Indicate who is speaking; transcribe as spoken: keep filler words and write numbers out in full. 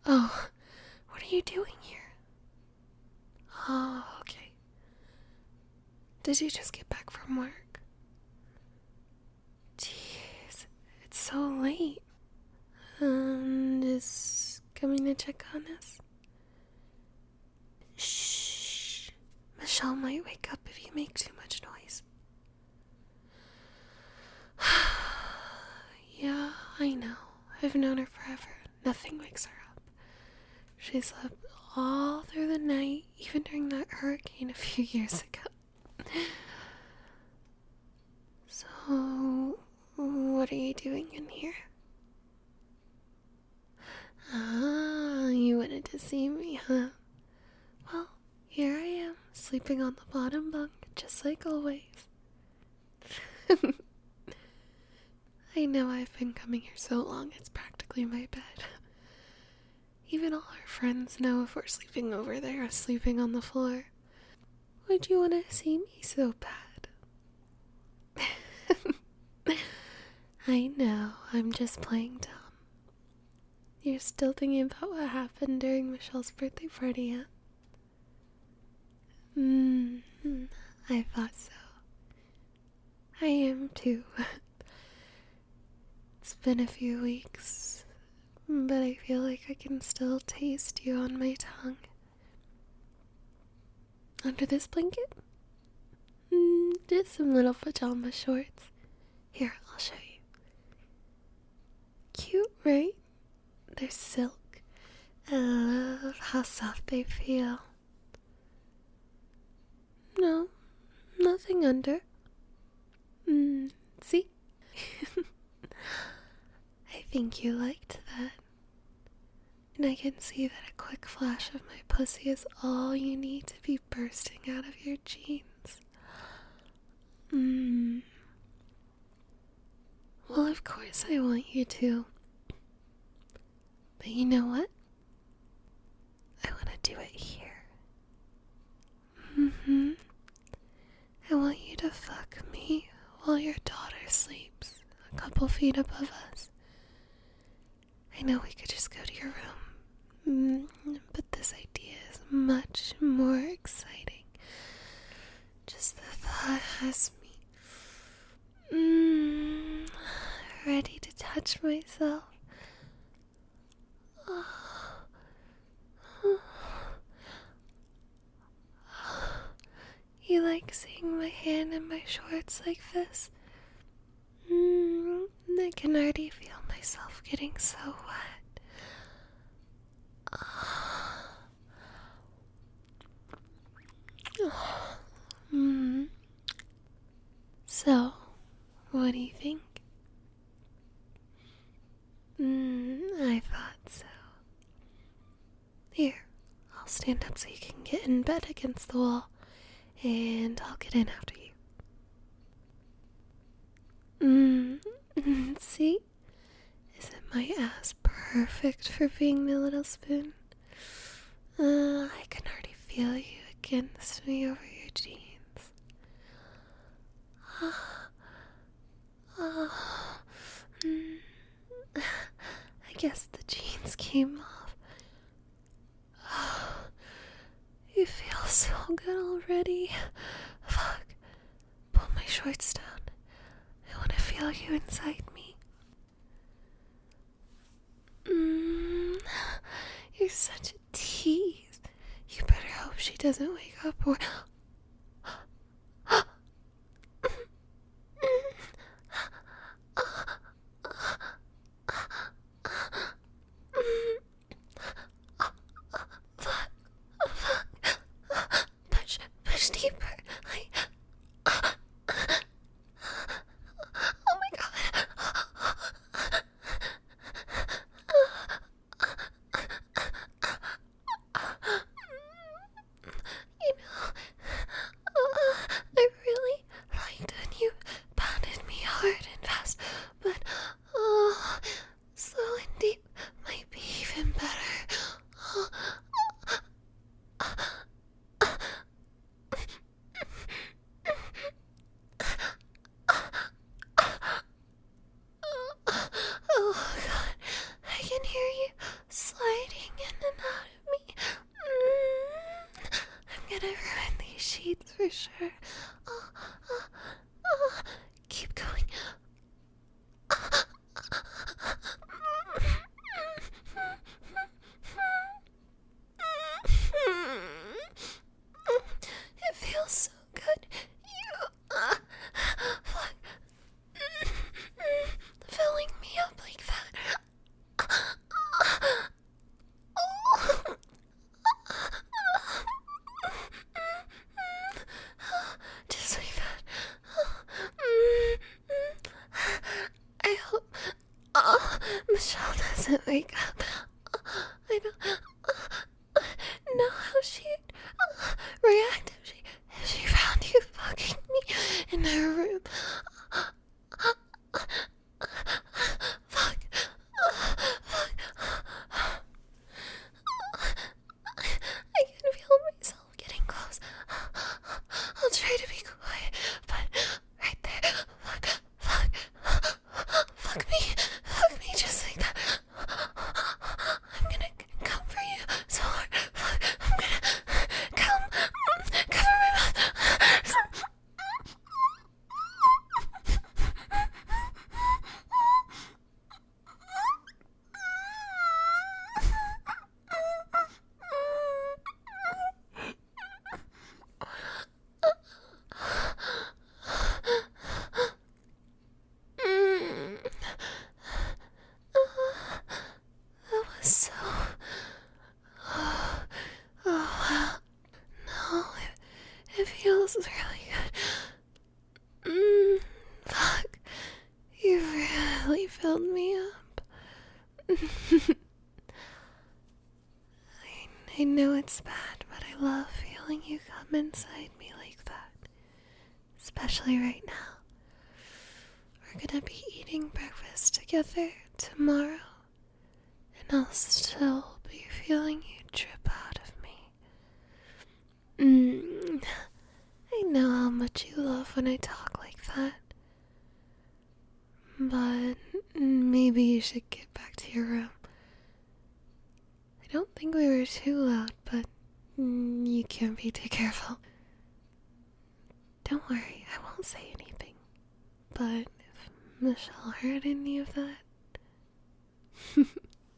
Speaker 1: Oh, what are you doing here? Oh, okay. Did you just get back from work? Jeez, it's so late. Um, is coming to check on us? Shh. Michelle might wake up if you make too much noise. Yeah, I know. I've known her forever. Nothing wakes her up. She slept all through the night, even during that hurricane a few years ago. So, what are you doing in here? Ah, you wanted to see me, huh? Well, here I am, sleeping on the bottom bunk, just like always. I know I've been coming here so long, it's practically my bed. Even all our friends know if we're sleeping over there or sleeping on the floor. Would you want to see me so bad? I know, I'm just playing dumb. You're still thinking about what happened during Michelle's birthday party, huh? Hmm, I thought so. I am too. It's been a few weeks, but I feel like I can still taste you on my tongue. Under this blanket? Mm, just some little pajama shorts. Here, I'll show you. Cute, right? They're silk. I love how soft they feel. No, nothing under. Mm, see? I think you liked that. And I can see that a quick flash of my pussy is all you need to be bursting out of your jeans. Mmm. Well, of course I want you to. But you know what? I want to do it here. Mm-hmm. I want you to fuck me while your daughter sleeps a couple feet above us. I know we could just go to your room, mm, but this idea is much more exciting. Just the thought has me mm, ready to touch myself. Oh. Oh. You like seeing my hand in my shorts like this? Mm, I can already feel myself getting so wet. Oh. Oh. Mm. So, what do you think? Mm, I thought so. Here, I'll stand up so you can get in bed against the wall, and I'll get in after you. Mmm, see? Isn't my ass perfect for being the little spoon? Uh, I can already feel you against me over your jeans. Oh, oh, mm. I guess the jeans came off. Oh, you feel so good already. Fuck. Pull my shorts down. I want to feel you inside me. Mm, you're such a tease. You better hope she doesn't wake up or... Push, push deeper. I... Oh my god. You know, I really liked when you pounded me hard and fast, but oh, slow and deep might be even better. Oh, oh god, I can hear you sliding sure? Oh, oh, oh. Keep going. It feels so good. You, uh, fuck, filling me up like that. Just like that. I hope uh, Michelle doesn't wake up. I don't know how she'd uh, react if she, if she found you fucking me in her room. Fuck. Fuck. I can feel myself getting close. I'll try to be quiet, but right there. Fuck. Fuck. Fuck me. Fuck me just like that. I'm gonna come for you so hard. Fuck. I'm gonna come. Cover my mouth. Mm. That was so. Oh, wow. No, it, it feels really good. Mm, fuck. You really filled me up. I, I know it's bad, but I love feeling you come inside me like that. Especially right now. We're gonna be eating breakfast together tomorrow, and I'll still be feeling you drip out of me. Mm, I know how much you love when I talk like that. But maybe you should get back to your room. I don't think we were too loud, but mm, you can't be too careful. Don't worry, I won't say anything. But if Michelle heard any of that...